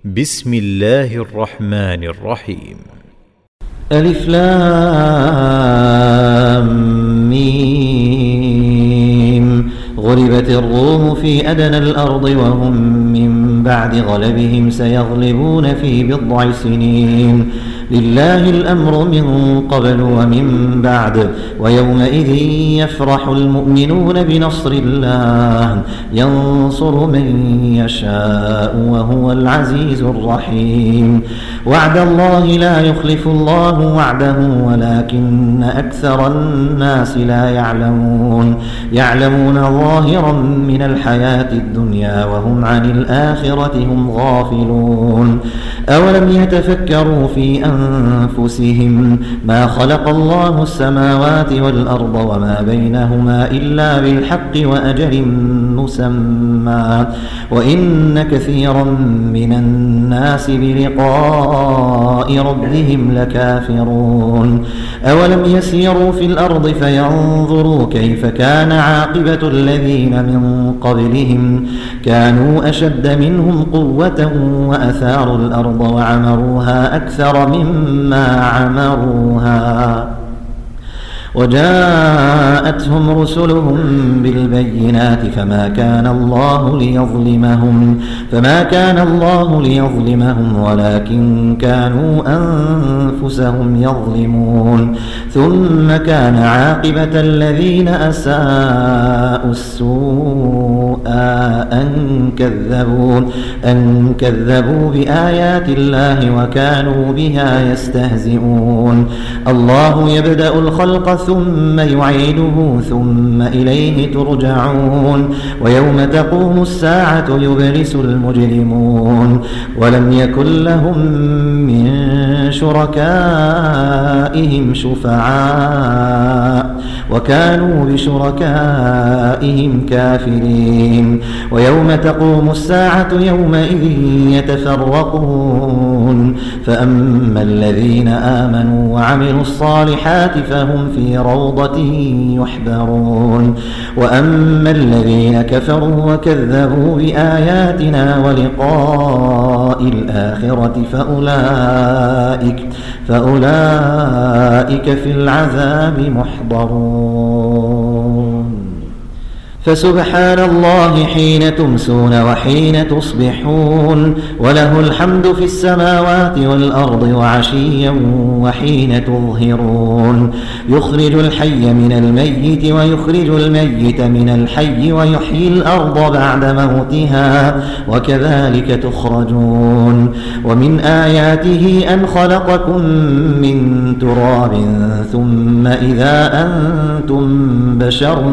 بسم الله الرحمن الرحيم. ألف لام ميم. غلبت الروم في أدنى الأرض وهم من بعد غلبهم سيغلبون في بضع سنين. لله الأمر من قبل ومن بعد ويومئذ يفرح المؤمنون بنصر الله ينصر من يشاء وهو العزيز الرحيم. وعد الله لا يخلف الله وعده ولكن أكثر الناس لا يعلمون ظاهرا من الحياة الدنيا وهم عن الآخرة هم غافلون. أولم يتفكروا في أنفسهم ما خلق الله السماوات والأرض وما بينهما إلا بالحق وأجل مسمى وإن كثيرا من الناس بلقاء ربهم لكافرون. أولم يسيروا في الأرض فينظروا كيف كان عاقبة الذين من قبلهم كانوا أشد منهم قوة وأثاروا الأرض وعمروها أكثر مما عمروها وجاءتهم رسلهم بالبينات فما كان الله ليظلمهم ولكن كانوا أنفسهم يظلمون. ثم كان عاقبة الذين أساءوا السوء أن كذبوا بآيات الله وكانوا بها يستهزئون. الله يبدأ الخلق ثم يعيده ثم إليه ترجعون. ويوم تقوم الساعة يبلس المجرمون ولم يكن لهم من شركائهم شفعاء وكانوا بشركائهم كافرين. ويوم تقوم الساعة يومئذ يتفرقون فأما الذين آمنوا وعملوا الصالحات فهم في روضة يحبرون وأما الذين كفروا وكذبوا بآياتنا ولقاء الآخرة فأولئك في العذاب محضرون. فسبحان الله حين تمسون وحين تصبحون وله الحمد في السماوات والأرض وعشيا وحين تظهرون. يخرج الحي من الميت ويخرج الميت من الحي ويحيي الأرض بعد موتها وكذلك تخرجون. ومن آياته أن خلقكم من تراب ثم إذا أنتم بشر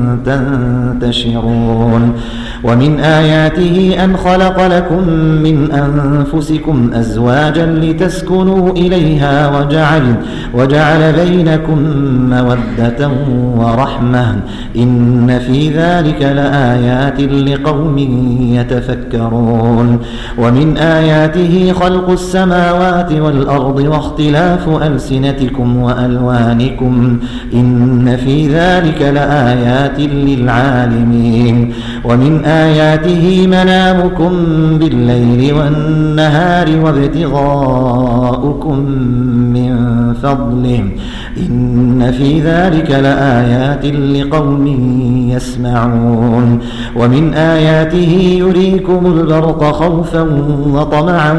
تنتشرون. ومن آياته أن خلق لكم من أنفسكم أزواجا لتسكنوا إليها وجعل بينكم مودة ورحمة إن في ذلك لآيات لقوم يتفكرون. ومن آياته خلق السماوات والأرض واختلاف ألسنتكم وألوانكم إن في ذلك لآيات للعالمين. ومن آياته منامكم بالليل والنهار وابتغاؤكم من فضله إن في ذلك لآيات لقوم يسمعون. ومن آياته يريكم البرق خوفا وطمعا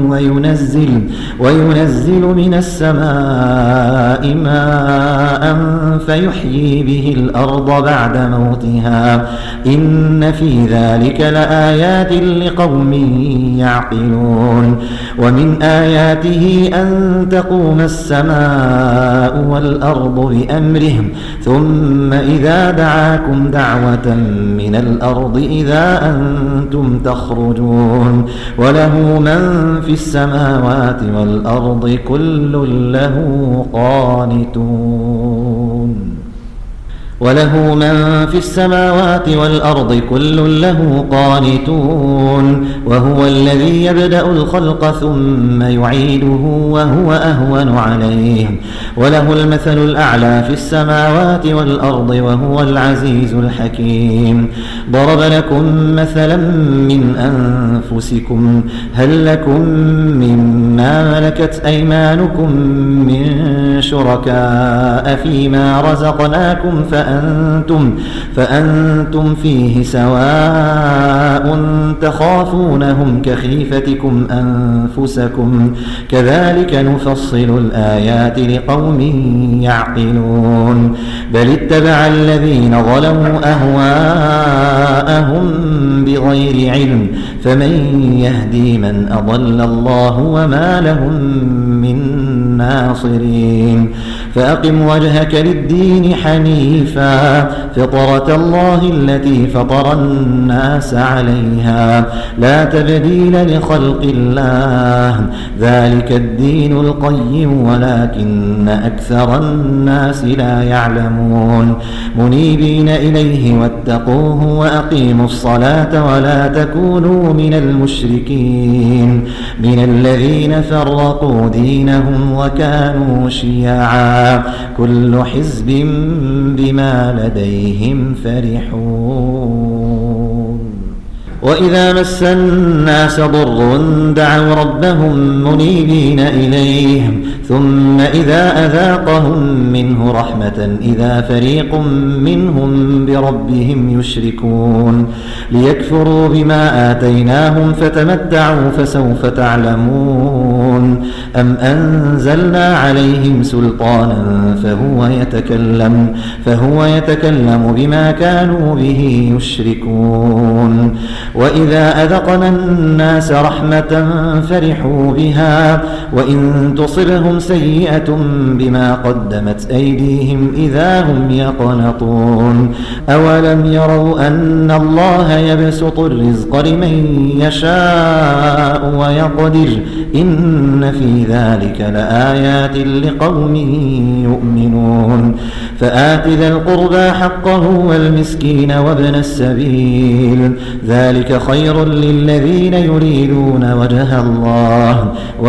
وينزل من السماء ماء فيحيي به الأرض بعد موتها إن في ذلك لآيات لقوم يعقلون. ومن آياته أن تقوم السماء والأرض بأمره ثم إذا دعاكم دعوة من الأرض إذا أنتم تخرجون. وله من في السماوات والأرض كل له قانتون. وله من في السماوات والأرض كل له قانتون وهو الذي يبدأ الخلق ثم يعيده وهو أهون عليه وله المثل الأعلى في السماوات والأرض وهو العزيز الحكيم ضرب لكم مثلا من أنفسكم هل لكم مما ملكت أيمانكم من شركاء فيما رزقناكم فأنتم فيه سواء تخافونهم كخيفتكم أنفسكم كذلك نفصل الآيات لقوم يعقلون بل اتبع الذين ظلموا أهواءهم بغير علم فمن يهدي من أضل الله وما لهم من ناصرين فأقم وجهك للدين حنيفا فطرة الله التي فطر الناس عليها لا تبديل لخلق الله ذلك الدين القيم ولكن أكثر الناس لا يعلمون منيبين إليه واتقوه وأقيموا الصلاة ولا تكونوا من المشركين من الذين فرقوا دينهم وكانوا شيعا كل حزب بما لديهم فرحون وإذا مس الناس ضر دعوا ربهم منيبين إليه ثم إذا أذاقهم منه رحمة إذا فريق منهم بربهم يشركون ليكفروا بما آتيناهم فتمتعوا فسوف تعلمون أم أنزلنا عليهم سلطانا فهو يتكلم بما كانوا به يشركون وإذا أذقنا الناس رحمة فرحوا بها وإن تصبهم سيئة بما قدمت أيديهم إذا هم يقنطون أولم يروا أن الله يبسط الرزق لمن يشاء ويقدر إن في ذلك لآيات لقوم يؤمنون فآت ذا القربى حقه والمسكين وابن السبيل ذلك خير للذين يريدون وجه الله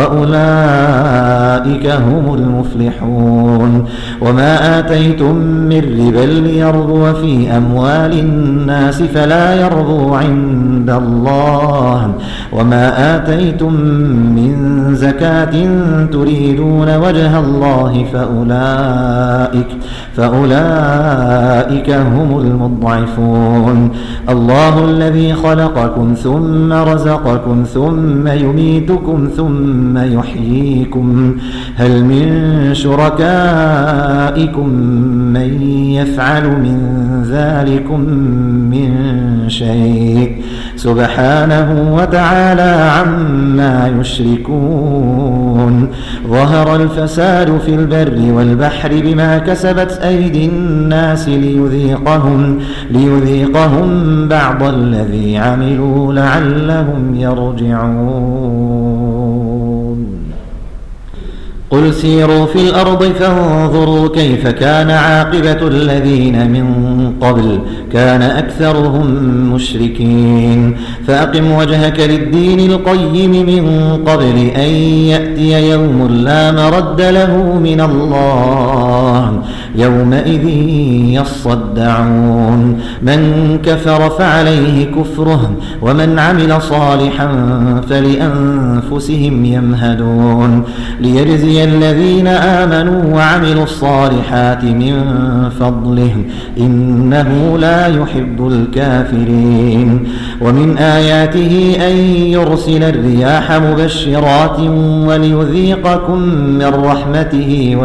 وأولئك هم المفلحون وما آتيتم من ربا ليربو في أموال الناس فلا يربو عند الله وما آتيتم من زكاة تريدون وجه الله فأولئك هم المضعفون الله الذي خلقكم ثم رزقكم ثم يميتكم ثم يحييكم هل من شركائكم من يفعل من ذلكم من شيء سبحانه وتعالى عما يشركون ظهر الفساد في البر والبحر بما كسبت أيدي الناس ليذيقهم بعض الذي عملوا لعلهم يرجعون قل سيروا في الأرض فانظروا كيف كان عاقبة الذين من قبل كان أكثرهم مشركين فأقم وجهك للدين القيم من قبل أن يأتي يوم لا مرد له من الله يومئذ يصدعون من كفر فعليه كفره ومن عمل صالحا فلأنفسهم يمهدون ليجزي الذين آمنوا وعملوا الصالحات من فضله إنه لا يحب الكافرين ومن آياته أن يرسل الرياح مبشرات وليذيقكم من رحمته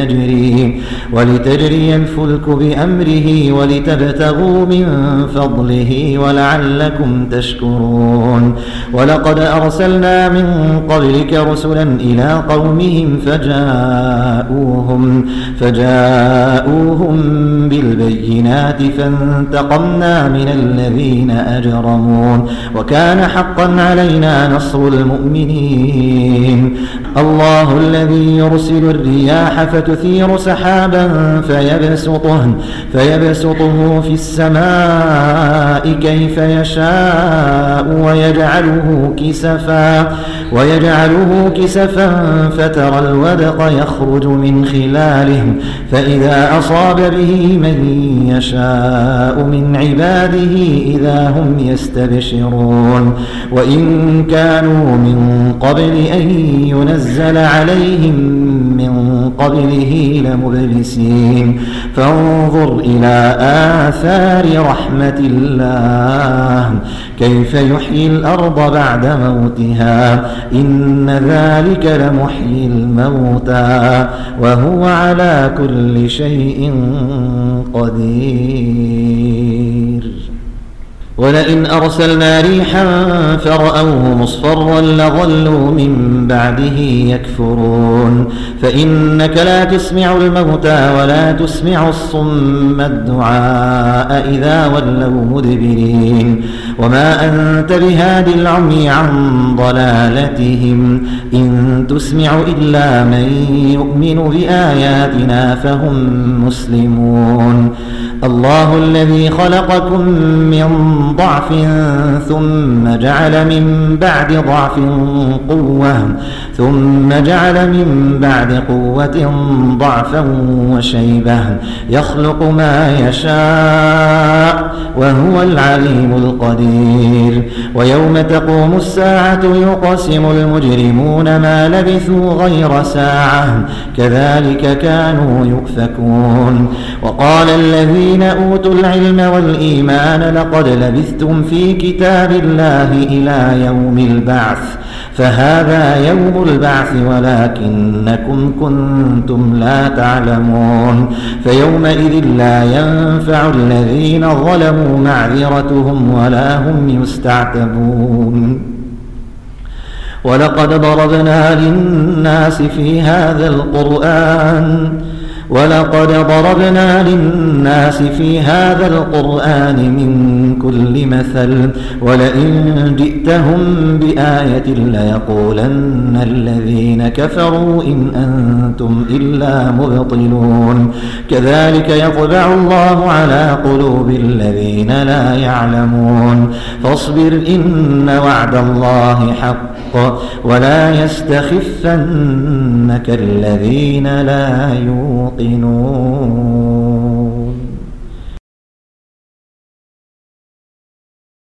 ولتجري الفلك بأمره ولتبتغوا من فضله ولعلكم تشكرون ولقد أرسلنا من قبلك رسلا إلى قومهم فجاءوهم بالبينات فانتقمنا من الذين أجرموا وكان حقا علينا نصر المؤمنين الله الذي يرسل الرياح فتثير سحابا فيبسطه في السماء كيف يشاء ويجعله كسفا فترى الودق يخرج من خلاله فإذا أصاب به من يشاء من عباده إذا هم يستبشرون وإن كانوا من قبل أن ينزل عليهم من قبله لمبلسين فانظر إلى آثار رحمة الله كيف يحيي الأرض بعد موتها إن ذلك لمحيي الموتى وهو على كل شيء قدير ولئن أرسلنا ريحا فرأوه مصفرا لظلوا من بعده يكفرون فإنك لا تسمع الموتى ولا تسمع الصم الدعاء إذا ولوا مدبرين وما أنت بهاد العمي عن ضلالتهم إن تسمع إلا من يؤمن بآياتنا فهم مسلمون الله الذي خلقكم من ضعف ثم جعل من بعد ضعف قوة ثم جعل من بعد قوة ضعفا وشيبة يخلق ما يشاء وهو العليم القدير ويوم تقوم الساعة يقسم المجرمون ما لبثوا غير ساعة كذلك كانوا يؤفكون وقال الذين أوتوا العلم والإيمان لقد لبثتم في كتاب الله إلى يوم البعث فهذا يوم البعث ولكنكم كنتم لا تعلمون فيومئذ لا ينفع الذين ظلموا معذرتهم ولا هم يستعتبون ولقد ضربنا للناس في هذا القرآن من كل مثل ولئن جئتهم بآية ليقولن الذين كفروا إن أنتم إلا مبطلون كذلك يطبع الله على قلوب الذين لا يعلمون فاصبر إن وعد الله حق ولا يستخفنك الذين لا يوقنون